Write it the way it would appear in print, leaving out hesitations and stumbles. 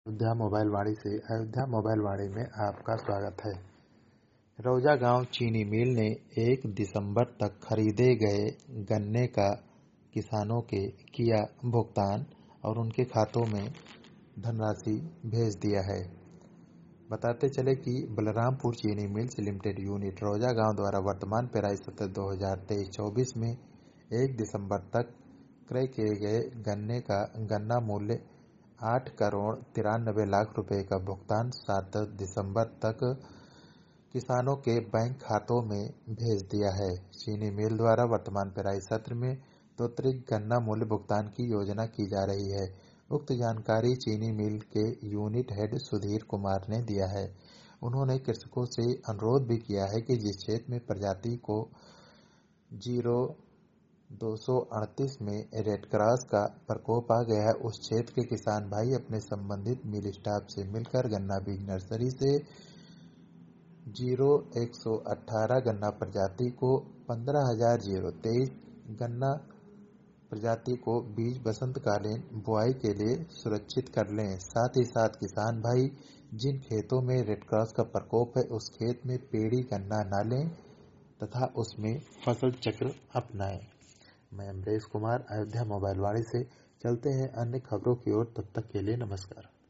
Ayodhya mobile वाणी में आपका स्वागत है। रौजा गांव चीनी मिल ने 1 दिसंबर तक खरीदे गए गन्ने का किसानों के किया भुगतान और उनके खातों में धनराशि भेज दिया है। बताते चले कि बलरामपुर चीनी मिल्स लिमिटेड यूनिट रौजा गांव द्वारा वर्तमान पेराई सत्र 2023-24 में 1 दिसंबर तक क्रय किए गए गन्ने का गन्ना मूल्य 8 करोड़ 93 लाख रुपए का भुगतान 7 दिसंबर तक किसानों के बैंक खातों में भेज दिया है। चीनी मिल द्वारा वर्तमान पेराई सत्र में त्वरित गन्ना मूल्य भुगतान की योजना की जा रही है। उक्त जानकारी चीनी मिल के यूनिट हेड सुधीर कुमार ने दिया है। उन्होंने कृषकों से अनुरोध भी किया है कि जिस क्षेत्र में प्रजाति को 238 में रेड क्रॉस का प्रकोप आ गया है, उस क्षेत्र के किसान भाई अपने संबंधित मिल स्टाफ से मिलकर गन्ना बीज नर्सरी से 0118 गन्ना प्रजाति को 15023 गन्ना प्रजाति को बीज बसंतकालीन बुआई के लिए सुरक्षित कर लें। साथ ही साथ किसान भाई जिन खेतों में रेड क्रॉस का प्रकोप है उस खेत में पेड़ी गन्ना न लें तथा उसमें फसल चक्र अपनाएं। मैं अमरेश कुमार, अयोध्या मोबाइल वाणी से। चलते हैं अन्य खबरों की ओर, तब तक के लिए नमस्कार।